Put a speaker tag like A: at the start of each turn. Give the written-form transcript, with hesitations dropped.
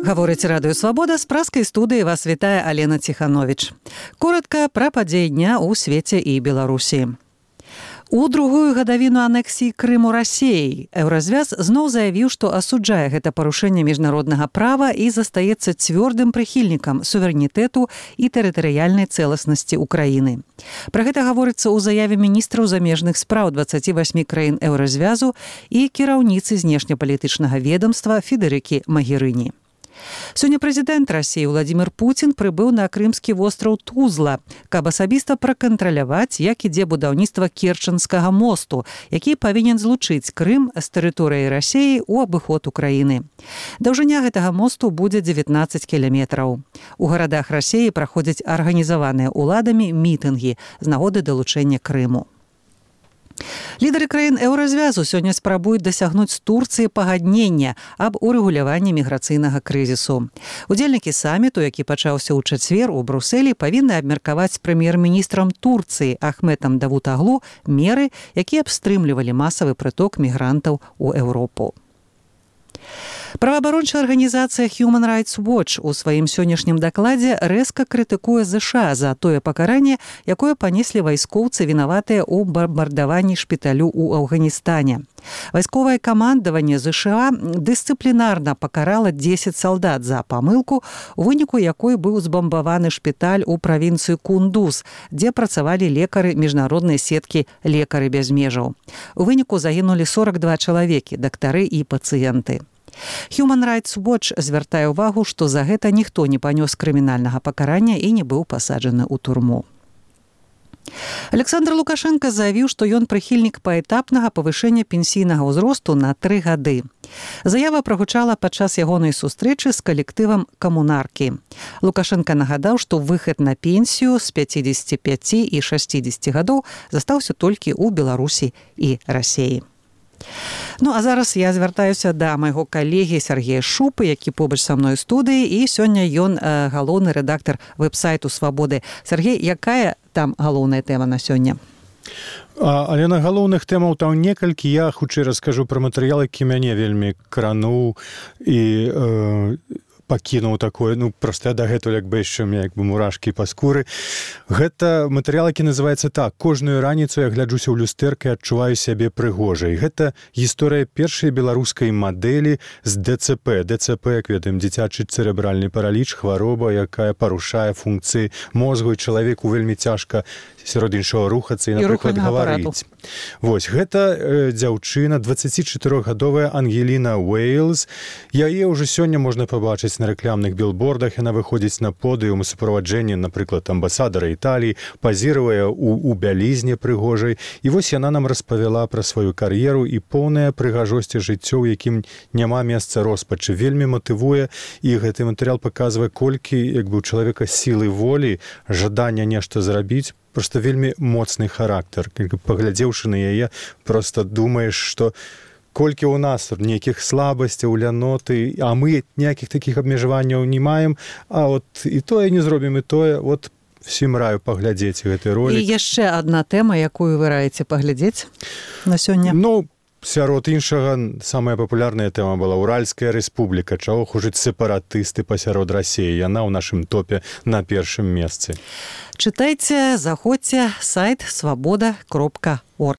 A: Гаворыць Радыё Свабода, з праскай студыі вас вітае Алена Ціхановіч. Коратка пра падзеі дня ў свеце і Беларусі. У другую гадавіну анексіі Крыму Расіяй Еўразвяз зноў заявіў, што асуджае гэта парушэнне міжнароднага права і застаецца цвёрдым прыхільнікам суверэнітэту і тэрытарыяльнай цэласнасці Украіны. Пра гэта гаворыцца ў заяве міністраў замежных спраў 28 краін Еўразвязу і кіраўніцы знешнепалітычнага ведамства Федэрыкі Магерыні. Сёння прэзідэнт Расіі Владзімір Пуцін прыбыў на крымскі востраў Тузла, каб асабіста пракантраляваць, як ідзе будаўніцтва Керченскага мосту, які павінен злучыць Крым з тэрыторыяй Расіі ў абыход Украіны. Даўжыня гэтага мосту будзе 19 кіламетраў. У гарадах Расіі праходзяць арганізаваныя ўладамі мітынгі з нагоды далучэння Крыму. Лідары краін Еўразвязу сёння спрабуюць дасягнуць з Турцыі пагаднення аб урэгуляванні міграцыйнага крызісу. Удзельнікі саміту, які пачаўся ў чацвер у Брусэлі, павінны абмеркаваць з прэм'ер-міністрам Турцыі Ахметам Давутаглу меры, якія б стрымлівалі масавы прыток мігрантаў у Еўропу. Праваабарончая арганізацыя Human Rights Watch у сваім сённяшнім дакладзе рэзка крытыкуе ЗША за тое пакаранне, якое панеслі вайскоўцы, вінаватыя ў бамбардаванні шпіталю ў Афганістане. Вайсковае камандаванне ЗША дысцыплінарна пакарала 10 салдат за памылку, у выніку якой быў збамбаваны шпіталь у правінцыі Кундуз, дзе працавалі лекары міжнароднай сеткі «Лекары без межаў». У выніку загінулі 42 чалавекі, дактары і пацыенты. Human Rights Watch звяртае ўвагу, што за гэта ніхто не панёс крымінальнага пакарання і не быў пасаджаны ў турму. Александр Лукашенко заявіў, што ён прыхільнік паэтапнага павышэння пенсійнага ўзросту на 3 гады. Заява прагучала падчас ягонай сустрэчы з калектывам «Камунаркі». Лукашенко нагадаў, што выхад на пенсію з 55 і 60 гадоў застаўся толькі ў Беларусі і Расіі. Ну, а зараз я звяртаюся да майго калегі Сергея Шупы, які побач са мной у студыі, і сёння ён галоўны рэдактар вэб-сайту «Свабоды». Сергей, якая там галоўная тэма на сёння?
B: Але на галоўных тэмаў там некалькі. Я хутчэй раскажу пра матэрыял, які мяне вельмі крануў і пакінуў такое, проста дагэтуль яшчэ мурашкі па скуры. Гэта матэрыял, які называецца так: «Кожную раніцу я гляджуся ў люстэрка і адчуваю сябе прыгожай». Гэта гісторыя першай беларускай мадэлі з ДЦП. ДЦП, як ведаем, дзіцячы цэрэбральны параліч, хвароба, якая парушае функцыі мозгу, і чалавеку вельмі цяжка сярод іншага рухацца і, напрыклад, гаварыць. Вось, гэта дзяўчына, 24-гадовая Ангеліна Уэйлз. Яе ўжо сёння можна пабачыць на рэкламных білбордах. Яна выходзіць на подыум у суправаджэнні, напрыклад, амбасадара Італіі, пазіруе у бялізне прыгожай. І вось яна нам распавяла пра сваю кар'еру і поўная прыгажосці жыццё, у якім няма месца роспачы. Вельмі матывуе, і гэты матэрыял паказвае, колькі у чалавека сілы волі, жадання нешта зрабіць. Просто вельмі моцны характар. Паглядзеўшы на яе, просто думаеш, што колькі ў нас нейкіх слабасцяў, ляноты, а мы ніякіх такіх абмежаванняў не маем, а от і тое не зробім, і тое. От всім раю паглядзець гэты ролик.
A: І яшчэ адна тэма, якую вы раіце паглядзець на сёння?
B: Сярод іншага, самая папулярная тэма была Уральская рэспубліка. Чаго хужаць сепаратысты пасярод Расіі. Яна ў нашым топе на першым месцы.
A: Чытайце, заходзьце, сайт свабода.орг.